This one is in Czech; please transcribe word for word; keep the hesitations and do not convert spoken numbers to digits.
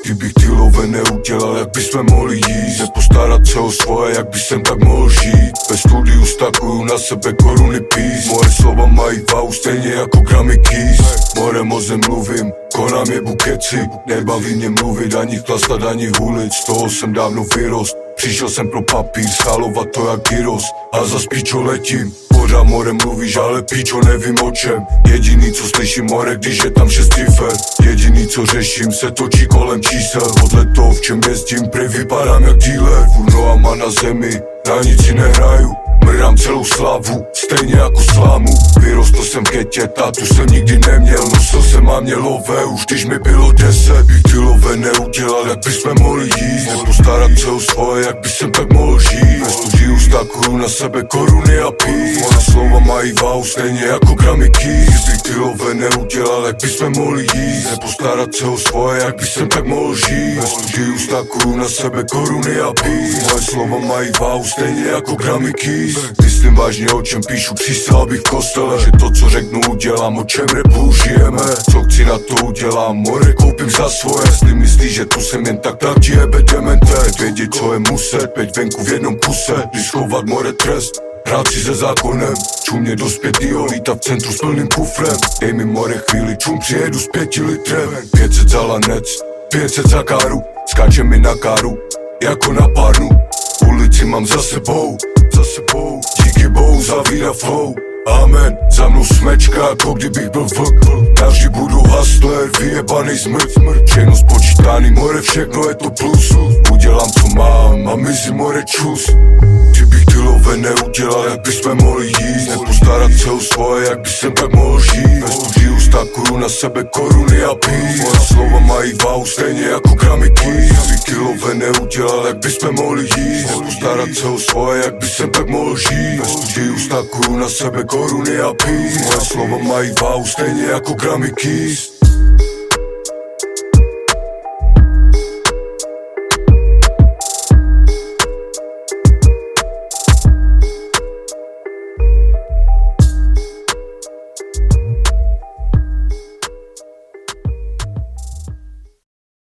Kdybych ty love neudělal, jak bychom mohli jíst. Nepostarat se o svoje, jak by jsem tak mohl žít. Ve studiu stakuju na sebe koruny pís. Moje slova mají váhu stejně jako gramy keys. More mozem mluvím, konám je bukeci. Nebaví mě mluvit, ani chlastat, ani hulit. Z toho jsem dávno vyrost. Přišel jsem pro papír, schálovat to jak gyros. A zas píčo letím. Pořád more mluvíš, ale píčo nevím o čem. Jediný co slyším more, když je tam šest cifer. Jediný co řeším, se točí kolem čísel. Podle toho v čem jezdím, prý vypadám jak dealer. Furt nohama na zemi, na nic si nehraju. Mrdám celou slavu, stejně jako slámu. Vyrostl jsem v getě, tátu jsem nikdy neměl. Nosil jsem a měl lové, už když mi bylo deset. Bych ty lové neudělal, jak bychom mohli jíst. Nepostarat se o svoje, jak by jsem tak mohl žít. Ve studiu stakuju na sebe koruny a pís. Moje slova mají váhu stejně jako gramy keys. Bych ty lové neudělal, jak bychom mohli jíst. Nepostarat se o svoje, jak by jsem tak mohl žít. Ve studiu stakuju na sebe koruny a pís. Moje slova mají váhu stejně jako gramy keys. Myslím vážně o čem píšu, přísahal bych v kostele. Že to co řeknu udělám, o čem repu žijeme. Co chci na to udělám, more koupím za svoje. Jestli myslíš, že tu jsem jen tak, tak ti jebe demente. Vědět co je muset, pět venku v jednom kuse. Když schovat more trest, hrát si se zákonem. Čumě dospět lítat v centru s plným kufrem. Dej mi more chvíli, čum přijedu s pěti litrem. Pět set za lanec, pět set za káru. Skáče mi na káru, jako na párnu. Ulici mám za sebou, za sebou. Díky bohu za víra flow. Amen, za mnou smečka, jako kdybych byl vlk. Navždy budu hustler, vyjebanej zmrt. Všechno spočítaný, more, všechno je to plus. Udělám co mám a mizí more čus. Kdybych ty love neudělal, jak bychom mohli jíst. Nepostarat se o svoje, jak by jsem tak mohl žít. Ve studiu stakuju na sebe koruny a pís. Moje slova mají váhu stejně jako gramy keys. Kdybych ty love neudělal, jak bychom mohli jíst. Nepostarat se o svoje, jak by jsem tak mohl žít. Ve studiu stakuju na sebe koruny a pís. Moje slova mají váhu stejně jako gramy keys.